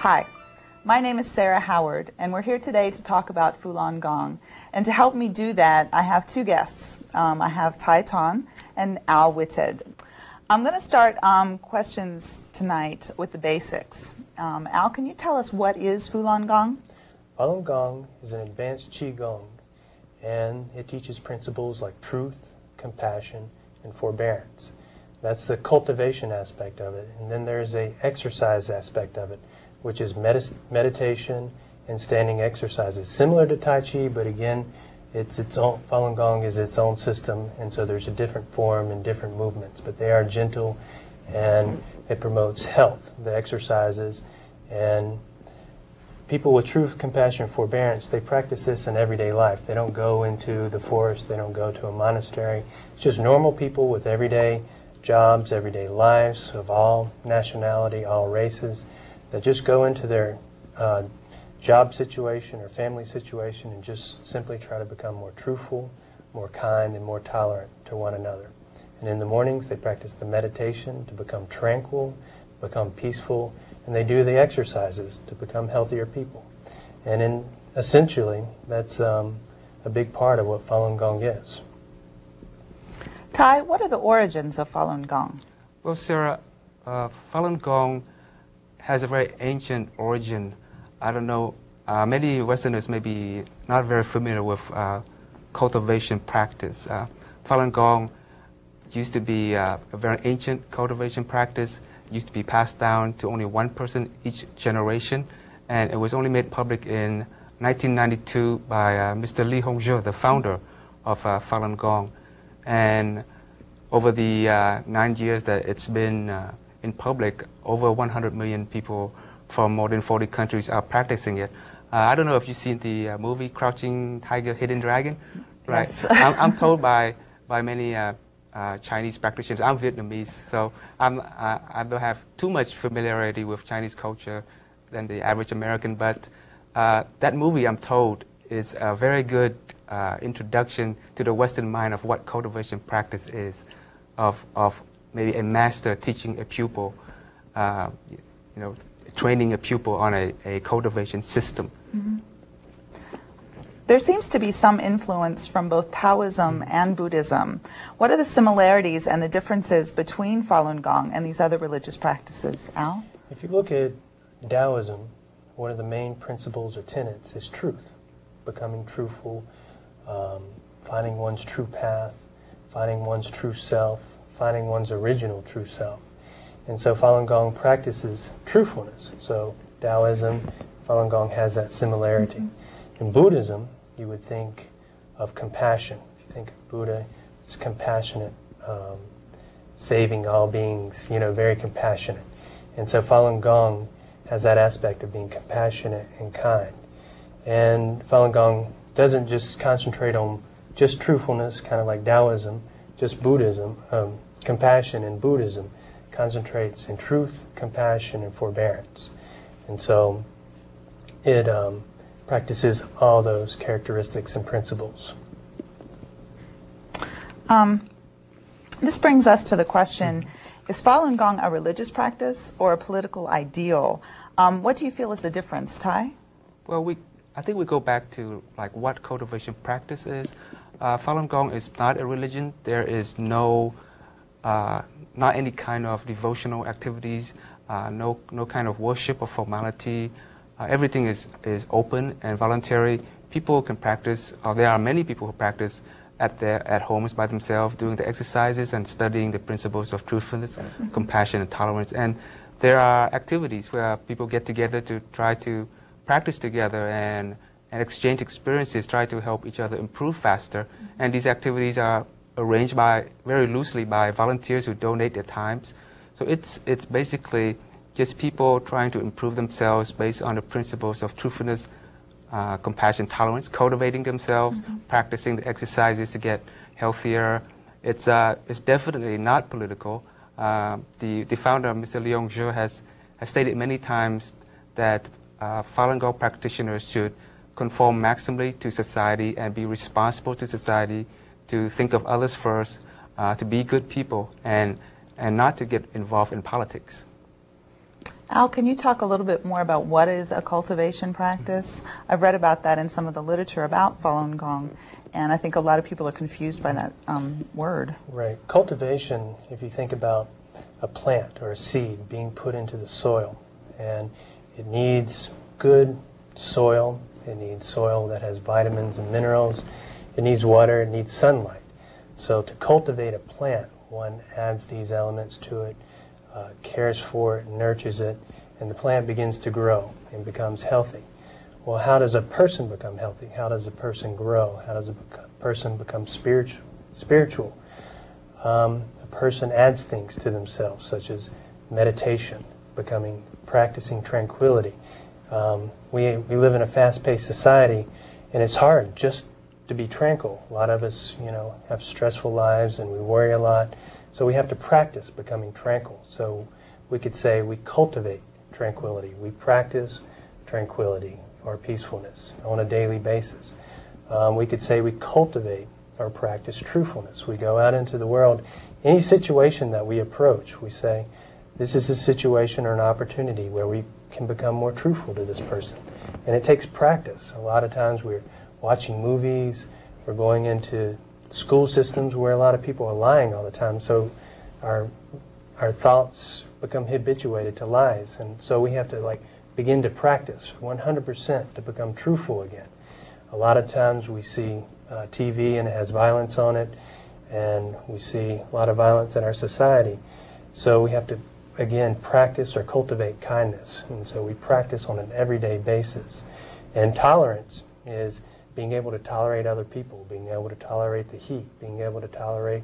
Hi, my name is Sarah Howard, and we're here today to talk about Falun Gong. And to help me do that, I have two guests. I have Tai Ton and Al Whitted. I'm going to start questions tonight with the basics. Al, can you tell us what is Falun Gong? Falun Gong is an advanced Qigong, and it teaches principles like truth, compassion, and forbearance. That's the cultivation aspect of it. And then there's an exercise aspect of it, which is meditation and standing exercises. Similar to Tai Chi, but again, it's its own, Falun Gong is its own system, and so there's a different form and different movements, but they are gentle, and it promotes health, the exercises. And people with truth, compassion, and forbearance, they practice this in everyday life. They don't go into the forest, they don't go to a monastery. It's just normal people with everyday jobs, everyday lives of all nationality, all races, that just go into their job situation or family situation and just simply try to become more truthful, more kind, and more tolerant to one another. And in the mornings, they practice the meditation to become tranquil, become peaceful, and they do the exercises to become healthier people. And essentially, that's a big part of what Falun Gong is. Tai, what are the origins of Falun Gong? Well, Sarah, Falun Gong has a very ancient origin. I don't know, many Westerners may be not very familiar with cultivation practice. Falun Gong used to be a very ancient cultivation practice, used to be passed down to only one person each generation, and it was only made public in 1992 by Mr. Li Hongzhi, the founder of Falun Gong. And over the 9 years that it's been in public, over 100 million people from more than 40 countries are practicing it. I don't know if you've seen the movie Crouching Tiger, Hidden Dragon, right? Yes. I'm told by many Chinese practitioners. I'm Vietnamese, so I don't have too much familiarity with Chinese culture than the average American, but that movie, I'm told, is a very good introduction to the Western mind of what cultivation practice is, of maybe a master teaching a pupil, training a pupil on a cultivation system. Mm-hmm. There seems to be some influence from both Taoism and Buddhism. What are the similarities and the differences between Falun Gong and these other religious practices? Al? If you look at Taoism, one of the main principles or tenets is truth, becoming truthful, finding one's true path, finding one's true self, finding one's original true self. And so Falun Gong practices truthfulness. So Taoism, Falun Gong has that similarity. Mm-hmm. In Buddhism, you would think of compassion. If you think of Buddha, it's compassionate, saving all beings, very compassionate. And so Falun Gong has that aspect of being compassionate and kind. And Falun Gong doesn't just concentrate on just truthfulness, kind of like Taoism, just Buddhism. Compassion in Buddhism concentrates in truth, compassion, and forbearance. And so it practices all those characteristics and principles. This brings us to the question, is Falun Gong a religious practice or a political ideal? What do you feel is the difference, Tai? Well, I think we go back to what cultivation practice is. Falun Gong is not a religion. There is not any kind of devotional activities, no kind of worship or formality. Everything is open and voluntary. People can practice, there are many people who practice at homes by themselves, doing the exercises and studying the principles of truthfulness, compassion, and tolerance. And there are activities where people get together to try to practice together and exchange experiences, try to help each other improve faster. And these activities are arranged very loosely by volunteers who donate their times. So it's basically just people trying to improve themselves based on the principles of truthfulness, compassion, tolerance, cultivating themselves, practicing the exercises to get healthier. It's definitely not political. The founder, Mr. Li Hongzhi, has stated many times that Falun Gong practitioners should conform maximally to society and be responsible to society, to think of others first, to be good people, and not to get involved in politics. Al, can you talk a little bit more about what is a cultivation practice? I've read about that in some of the literature about Falun Gong, and I think a lot of people are confused by that word. Right. Cultivation, if you think about a plant or a seed being put into the soil, and it needs good soil, it needs soil that has vitamins and minerals, it needs water, it needs sunlight. So to cultivate a plant, one adds these elements to it, cares for it, nurtures it, and the plant begins to grow and becomes healthy. Well, how does a person become healthy? How does a person grow? How does a person become spiritual? A person adds things to themselves, such as meditation, practicing tranquility. We live in a fast-paced society, and it's hard just to be tranquil. A lot of us, have stressful lives, and we worry a lot. So we have to practice becoming tranquil. So we could say we cultivate tranquility. We practice tranquility or peacefulness on a daily basis. We could say we cultivate or practice truthfulness. We go out into the world. Any situation that we approach, we say, this is a situation or an opportunity where we can become more truthful to this person. And it takes practice. A lot of times we're watching movies, we're going into school systems where a lot of people are lying all the time, so our thoughts become habituated to lies, and so we have to begin to practice 100% to become truthful again. A lot of times we see TV and it has violence on it, and we see a lot of violence in our society, so we have to again practice or cultivate kindness, and so we practice on an everyday basis. And tolerance is being able to tolerate other people, being able to tolerate the heat, being able to tolerate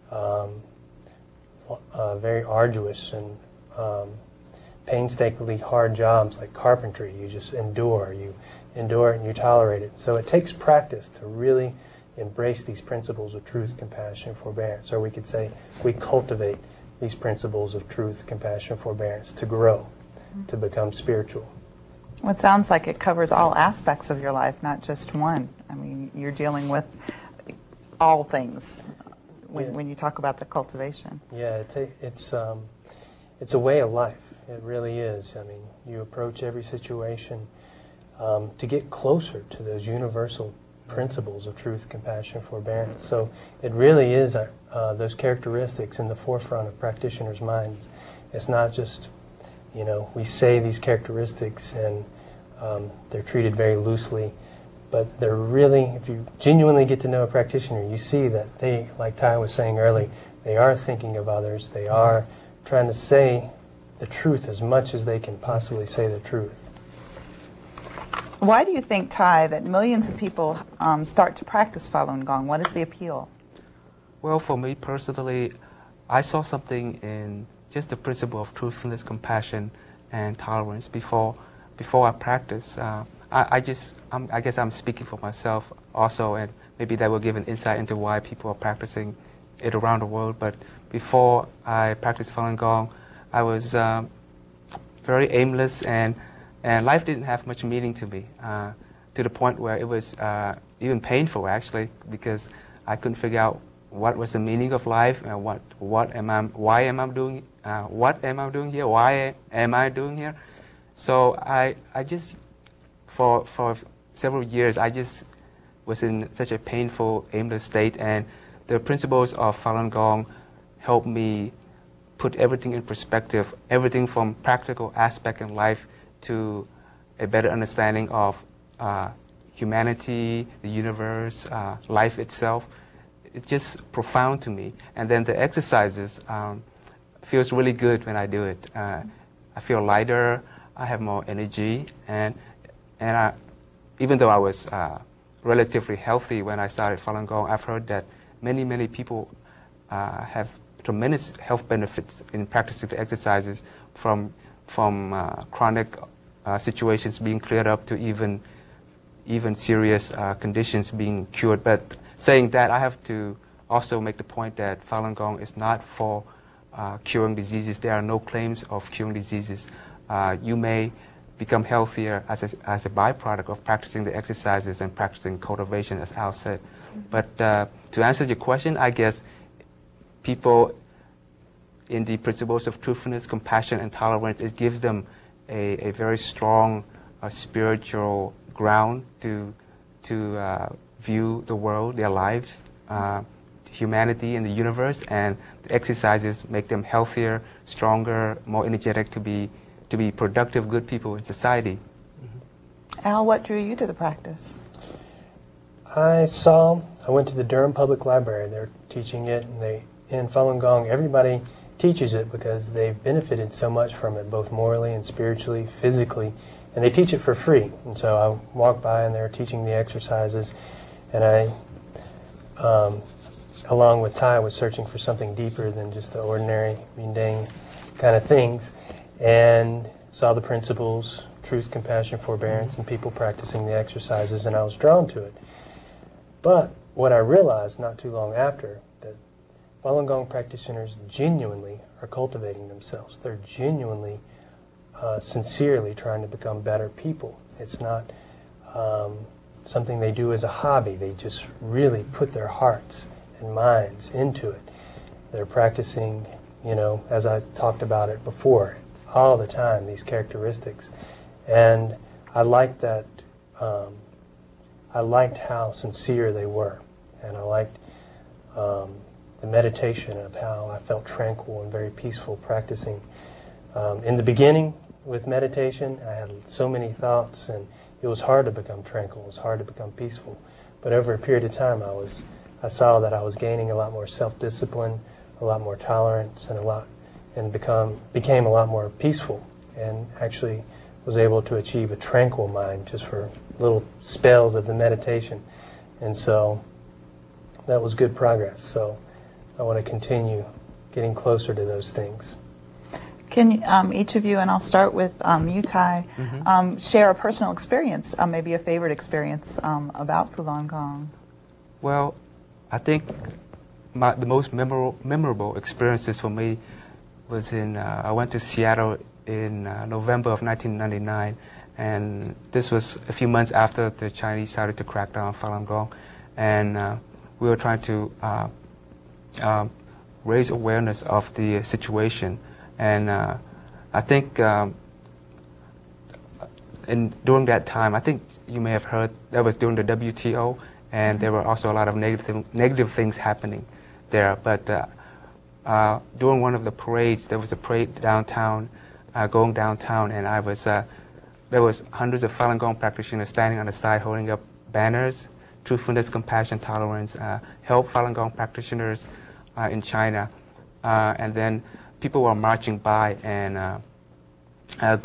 very arduous and painstakingly hard jobs like carpentry. You just endure it and you tolerate it. So it takes practice to really embrace these principles of truth, compassion, forbearance. Or we could say we cultivate these principles of truth, compassion, forbearance to grow, to become spiritual. Well, it sounds like it covers all aspects of your life, not just one. I mean, you're dealing with all things when you talk about the cultivation. Yeah, it's a way of life. It really is. I mean, you approach every situation to get closer to those universal principles of truth, compassion, forbearance. So it really is those characteristics in the forefront of practitioners' minds. It's not just we say these characteristics and they're treated very loosely, but they're really, if you genuinely get to know a practitioner, you see that they, like Ty was saying earlier, they are thinking of others, they are trying to say the truth as much as they can possibly say the truth. Why do you think, Ty, that millions of people start to practice Falun Gong? What is the appeal? Well, for me personally, I saw something in just the principle of truthfulness, compassion, and tolerance before I practice. I guess I'm speaking for myself also, and maybe that will give an insight into why people are practicing it around the world. But before I practiced Falun Gong, I was very aimless, and life didn't have much meaning to me, to the point where it was even painful actually, because I couldn't figure out what was the meaning of life and what am I doing here? Why am I doing here? So I just for several years I just was in such a painful, aimless state, and the principles of Falun Gong helped me put everything in perspective, everything from practical aspect in life to a better understanding of humanity, the universe, life itself. It's just profound to me. And then the exercises feels really good when I do it. I feel lighter, I have more energy, and even though I was relatively healthy when I started Falun Gong, I've heard that many people have tremendous health benefits in practicing the exercises, from chronic situations being cleared up to even serious conditions being cured. But saying that, I have to also make the point that Falun Gong is not for curing diseases. There are no claims of curing diseases. You may become healthier as a byproduct of practicing the exercises and practicing cultivation, as Al said. But to answer your question, I guess people in the principles of truthfulness, compassion, and tolerance, it gives them a very strong spiritual ground to view the world, their lives, humanity, and the universe. And the exercises make them healthier, stronger, more energetic to be productive, good people in society. Al, what drew you to the practice? I went to the Durham Public Library. They're teaching it, and in Falun Gong, everybody teaches it because they've benefited so much from it, both morally and spiritually, physically, and they teach it for free. And so I walked by, and they were teaching the exercises, and I, along with Ty, was searching for something deeper than just the ordinary, mundane kind of things, and saw the principles, truth, compassion, forbearance, and people practicing the exercises, and I was drawn to it. But what I realized not too long after, that Falun Gong practitioners genuinely are cultivating themselves. They're genuinely, sincerely trying to become better people. It's not something they do as a hobby. They just really put their hearts and minds into it. They're practicing, as I talked about it before, all the time, these characteristics. And I liked that. I liked how sincere they were, and I liked the meditation of how I felt tranquil and very peaceful practicing. In the beginning with meditation, I had so many thoughts, and it was hard to become tranquil. It was hard to become peaceful. But over a period of time, I saw that I was gaining a lot more self-discipline, a lot more tolerance, and became a lot more peaceful, and actually was able to achieve a tranquil mind just for little spells of the meditation. And so that was good progress. So I want to continue getting closer to those things. Can each of you, and I'll start with you, Ty, share a personal experience, maybe a favorite experience about Falun Gong? Well, I think the most memorable experiences for me was I went to Seattle in November of 1999, and this was a few months after the Chinese started to crack down on Falun Gong, and we were trying to raise awareness of the situation. And I think during that time, I think you may have heard that was during the WTO, and there were also a lot of negative things happening there. But during one of the parades, there was a parade downtown, going downtown, and there was hundreds of Falun Gong practitioners standing on the side holding up banners, truthfulness, compassion, tolerance, help Falun Gong practitioners in China. And then people were marching by, and a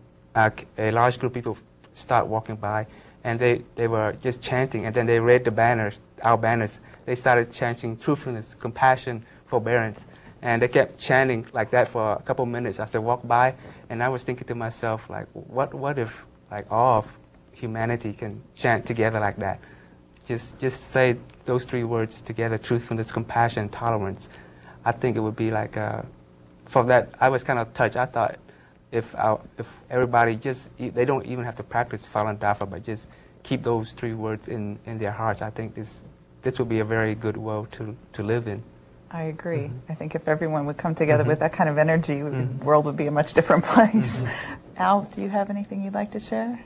large group of people start walking by, and they were just chanting, and then they read our banners. They started chanting truthfulness, compassion, forbearance, and they kept chanting like that for a couple minutes as they walked by. And I was thinking to myself, like, what if all of humanity can chant together like that? Just say those three words together: truthfulness, compassion, tolerance. I think it would be like for that, I was kind of touched. I thought if everybody they don't even have to practice Falun Dafa, but just keep those three words in their hearts, I think this would be a very good world to live in. I agree. I think if everyone would come together with that kind of energy, the world would be a much different place. Al, do you have anything you'd like to share?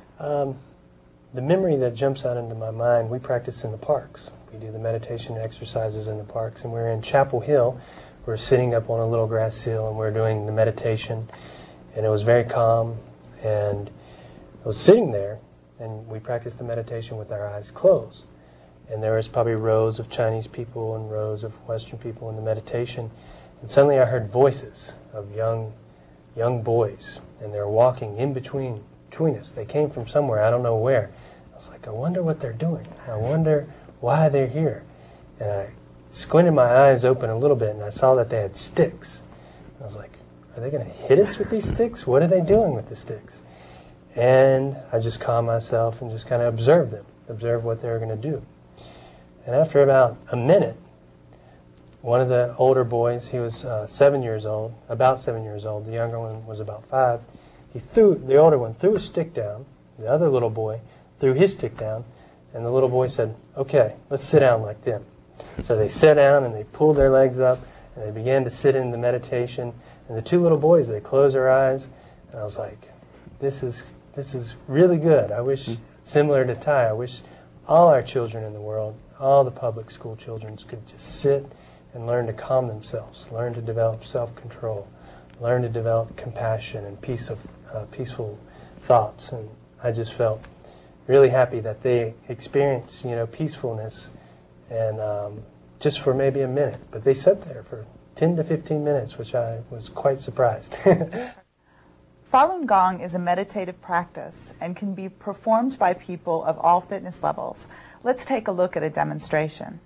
The memory that jumps out into my mind, we practice in the parks. We do the meditation exercises in the parks, and we're in Chapel Hill. We're sitting up on a little grass hill, and we're doing the meditation, and it was very calm, and I was sitting there, and we practiced the meditation with our eyes closed. And there was probably rows of Chinese people and rows of Western people in the meditation, and suddenly I heard voices of young boys, and they were walking in between us. They came from somewhere, I don't know where. I was like, I wonder what they're doing. I wonder why they're here. And I squinted my eyes open a little bit, and I saw that they had sticks. I was like, are they going to hit us with these sticks? What are they doing with the sticks? And I just calmed myself and just kind of observed them, observed what they were going to do. And after about a minute, one of the older boys, he was 7 years old, about 7 years old. The younger one was about 5. The older one threw a stick down. The other little boy threw his stick down, and the little boy said, okay, let's sit down like them. So they sat down, and they pulled their legs up, And they began to sit in the meditation. And the two little boys, they closed their eyes. And I was like, this is really good. I wish, similar to Ty, I wish all our children in the world, all the public school children could just sit and learn to calm themselves, learn to develop self-control, learn to develop compassion and peaceful thoughts. And I just felt really happy that they experienced, peacefulness, and just for maybe a minute. But they sat there for 10 to 15 minutes, which I was quite surprised. Falun Gong is a meditative practice and can be performed by people of all fitness levels. Let's take a look at a demonstration.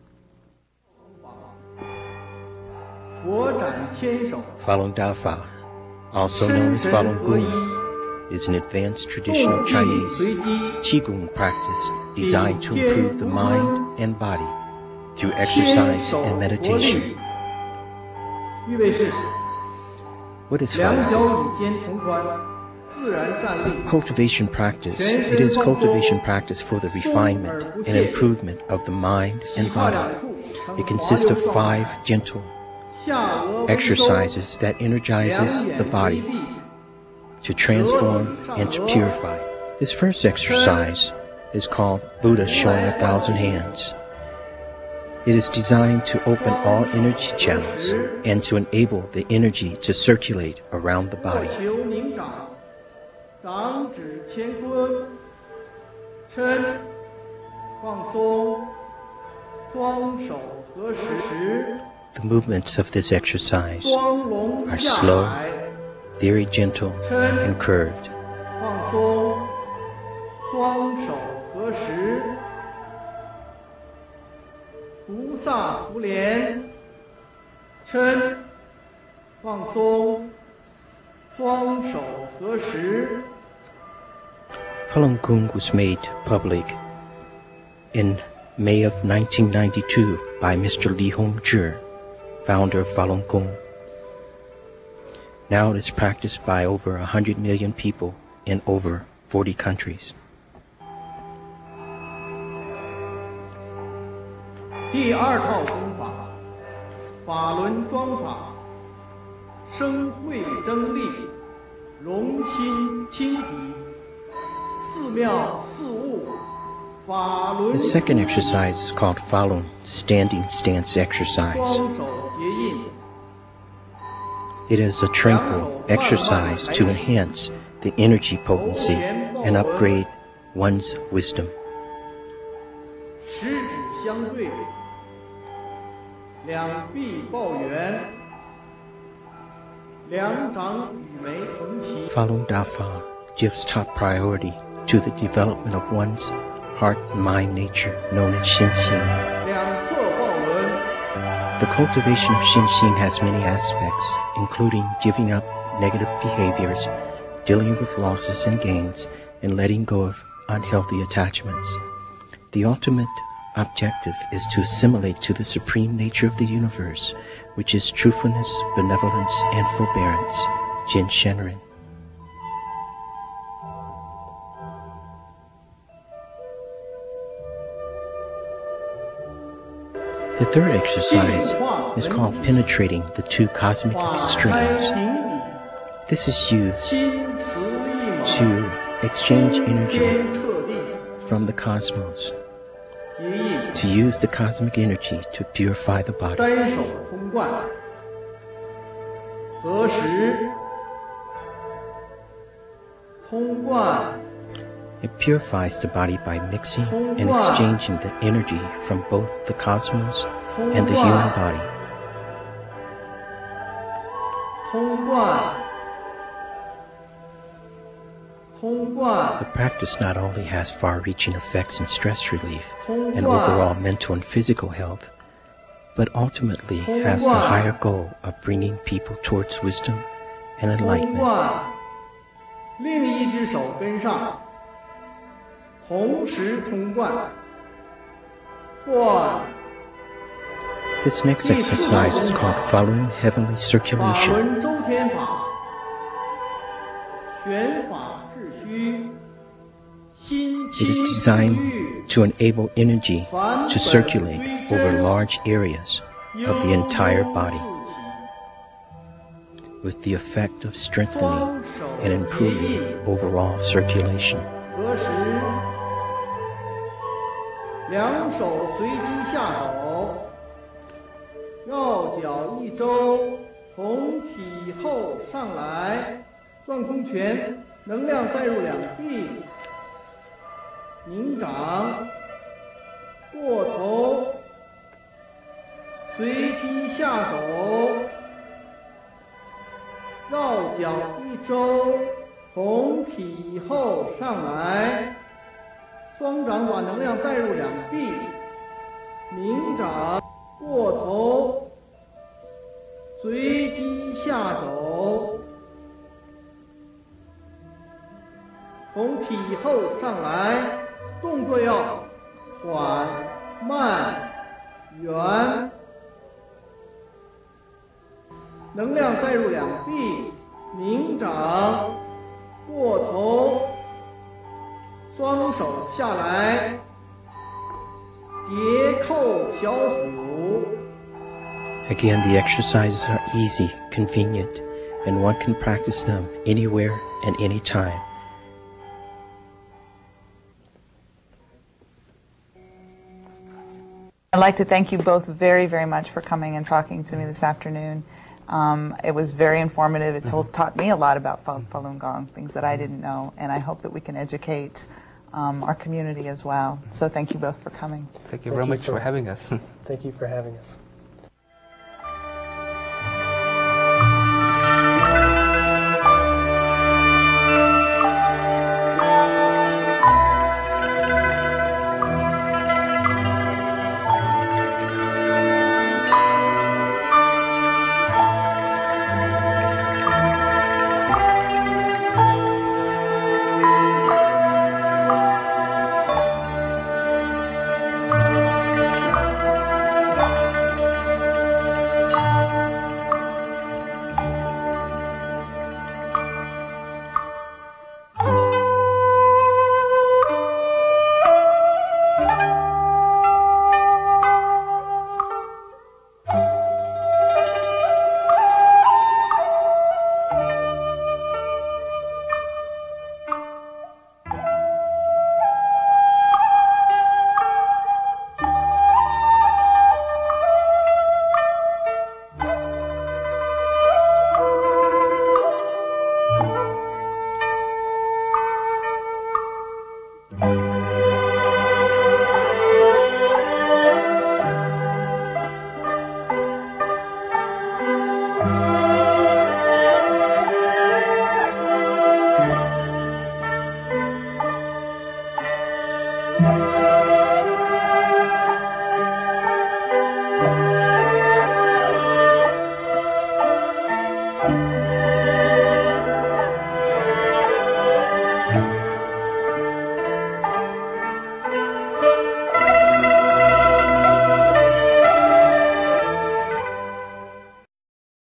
Falun Dafa, also known as Falun Gong, is an advanced traditional Chinese Qigong practice designed to improve the mind and body through exercise and meditation. What is Falun Gong? Cultivation practice. It is cultivation practice for the refinement and improvement of the mind and body. It consists of 5 gentle exercises that energizes the body to transform and to purify. This first exercise is called Buddha showing 1,000 hands. It is designed to open all energy channels and to enable the energy to circulate around the body. The movements of this exercise are slow, very gentle, and curved. Falun Gong was made public in May of 1992 by Mr. Li Hongzhi, founder of Falun Gong. Now it is practiced by over 100 million people in over 40 countries. 第二套功法，法轮桩法，生慧增力，容心清体，四妙四悟。 The second exercise is called Falun, standing stance exercise. It is a tranquil exercise to enhance the energy potency and upgrade one's wisdom. Falun Dafa gives top priority to the development of one's heart and mind nature, known as Xinxin. The cultivation of Xinxin has many aspects, including giving up negative behaviors, dealing with losses and gains, and letting go of unhealthy attachments. The ultimate objective is to assimilate to the supreme nature of the universe, which is truthfulness, benevolence, and forbearance, Jin Shenren. The third exercise is called penetrating the 2 cosmic extremes. This is used to exchange energy from the cosmos, to use the cosmic energy to purify the body. It purifies the body by mixing and exchanging the energy from both the cosmos and the human body. The practice not only has far-reaching effects in stress relief and overall mental and physical health, but ultimately has the higher goal of bringing people towards wisdom and enlightenment. This next exercise is called Falun Heavenly Circulation. It is designed to enable energy to circulate over large areas of the entire body. with the effect of strengthening and improving overall circulation. 合十，两手随机下手，绕脚一周，从体后上来，转空拳，能量带入两臂，拧掌，过头，随机下手，绕脚一周，从体后上来，双掌把能量带入两臂，拧掌，过头，随机下手，从体后上来，动作要缓慢圆，能量带入两臂，拧掌，过头，双手下来，叠扣小腹。 Again, the exercises are easy, convenient, and one can practice them anywhere and anytime. I'd like to thank you both very, very much for coming and talking to me this afternoon. It was very informative. It taught me a lot about Falun Gong, things that I didn't know, and I hope that we can educate our community as well. So thank you both for coming. Thank you very much for having us. Thank you for having us.